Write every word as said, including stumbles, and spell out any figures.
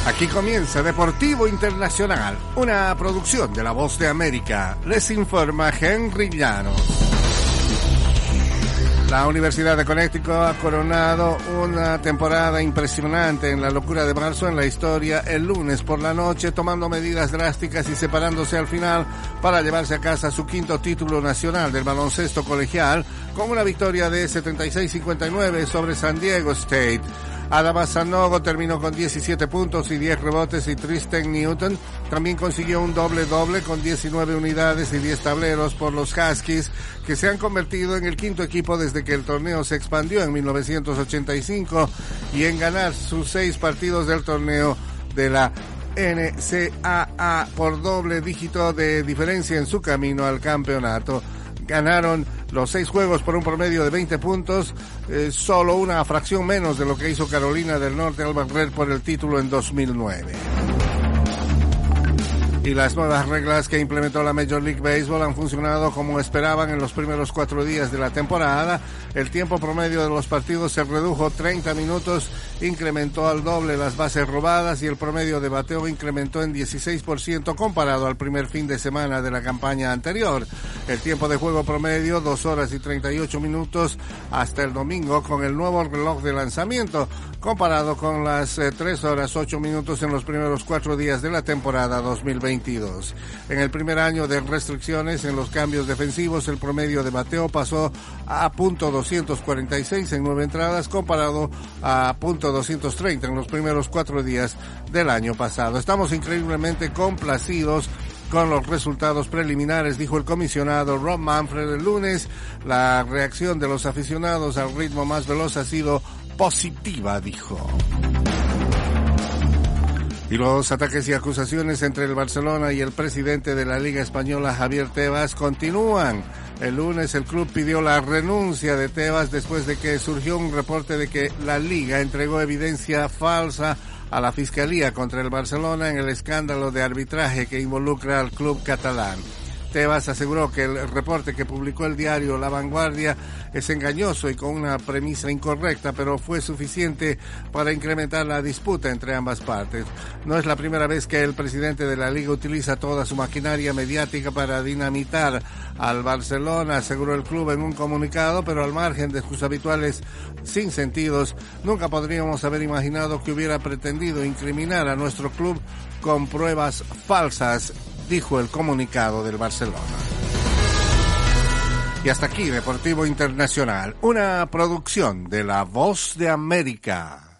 Aquí comienza Deportivo Internacional, una producción de La Voz de América. Les informa Henry Llanos. La Universidad de Connecticut ha coronado una temporada impresionante en la locura de marzo en la historia el lunes por la noche, tomando medidas drásticas y separándose al final para llevarse a casa su quinto título nacional del baloncesto colegial con una victoria de setenta y seis a cincuenta y nueve sobre San Diego State. Adama Sanogo terminó con diecisiete puntos y diez rebotes y Tristan Newton también consiguió un doble-doble con diecinueve unidades y diez tableros por los Huskies, que se han convertido en el quinto equipo desde que el torneo se expandió en mil novecientos ochenta y cinco y en ganar sus seis partidos del torneo de la N C A A por doble dígito de diferencia en su camino al campeonato. Ganaron los seis juegos por un promedio de veinte puntos, eh, solo una fracción menos de lo que hizo Carolina del Norte al barrer por el título en dos mil nueve. Y las nuevas reglas que implementó la Major League Baseball han funcionado como esperaban en los primeros cuatro días de la temporada. El tiempo promedio de los partidos se redujo treinta minutos, incrementó al doble las bases robadas y el promedio de bateo incrementó en dieciséis por ciento comparado al primer fin de semana de la campaña anterior. El tiempo de juego promedio, dos horas y treinta y ocho minutos hasta el domingo con el nuevo reloj de lanzamiento, comparado con las eh, tres horas ocho minutos en los primeros cuatro días de la temporada dos mil veintidós. En el primer año de restricciones en los cambios defensivos, el promedio de bateo pasó a punto doscientos cuarenta y seis en nueve entradas, comparado a punto doscientos treinta en los primeros cuatro días del año pasado. Estamos increíblemente complacidos con los resultados preliminares, dijo el comisionado Rob Manfred el lunes. La reacción de los aficionados al ritmo más veloz ha sido positiva, dijo. Y los ataques y acusaciones entre el Barcelona y el presidente de la Liga Española, Javier Tebas, continúan. El lunes el club pidió la renuncia de Tebas después de que surgió un reporte de que la Liga entregó evidencia falsa a la Fiscalía contra el Barcelona en el escándalo de arbitraje que involucra al club catalán. Tebas aseguró que el reporte que publicó el diario La Vanguardia es engañoso y con una premisa incorrecta, pero fue suficiente para incrementar la disputa entre ambas partes. No es la primera vez que el presidente de la Liga utiliza toda su maquinaria mediática para dinamitar al Barcelona, aseguró el club en un comunicado, pero al margen de sus habituales sinsentidos, nunca podríamos haber imaginado que hubiera pretendido incriminar a nuestro club con pruebas falsas, dijo el comunicado del Barcelona. Y hasta aquí Deportivo Internacional, una producción de La Voz de América.